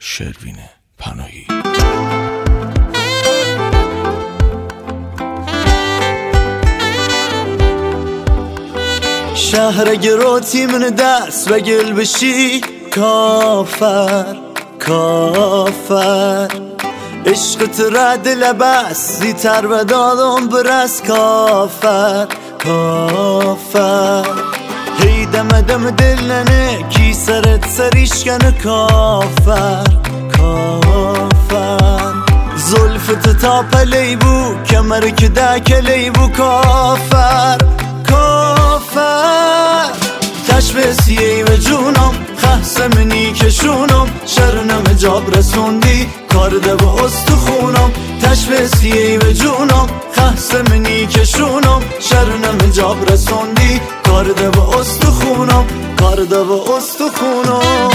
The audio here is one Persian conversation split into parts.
شروین پناهی. شهر گروتی من دست و گل بشی کافر کافر عشقت رد لبس زیتر و دادم برس کافر کافر هی دم دم دل ننه کی سرت سریشکن کافر کافر زلفت تا پلی بو کمر که دکلی بو کافر کافر تشبسیهی و جونم خسمنی کشونم شرنم جاب رسوندی کارده با استخونم تشبسیهی و جونم خسمنی کشونم شرنم جاب رسوندی کارده با استخونم کارده با استخونم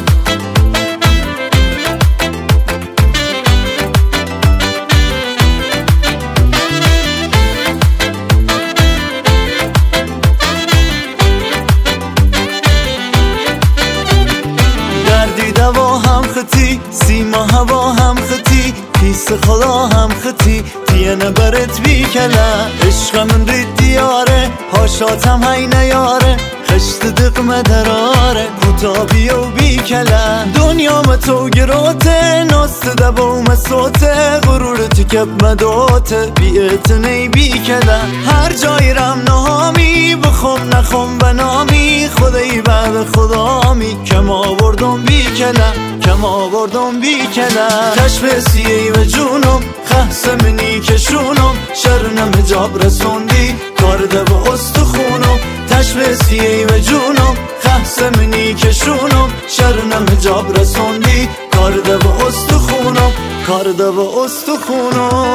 دوا هم خطی سیما هوا هم خطی پیس خدا هم خطی تینه برت بی کلا عشق من رید دیاره هاشاتم هی نیاره خشت دقمه دراره کتابی و بی کلا دنیا تو گروته ناست دبا مسوته غرورت کب مدوته بیت نی بی کلا هر جای رم نهامی بخم نخم بنامی خدایی بعد خدامی کم آوردم بی کلا کم آوردم بی کلا تشبسیهی و جونم خسمنی کشونم شرنم جاب رسوندی کارده با استخونم تشبسیهی و جونم خسمنی کشونم شرنم جاب رسوندی کارده با استخونم کارده با استخونم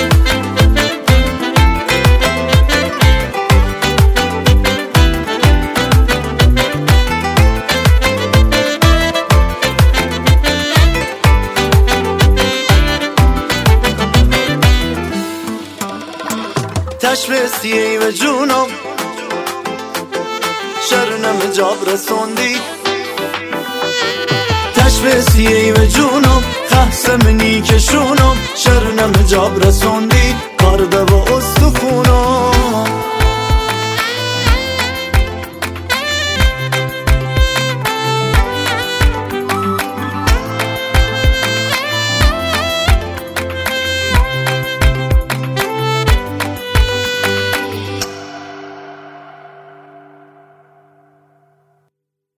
تشبسیهی و جونم شرنم جاب رسوندی تشبسیهی و جونم خسمنی کشونم شرنم جاب رسوندی کارده با استخونم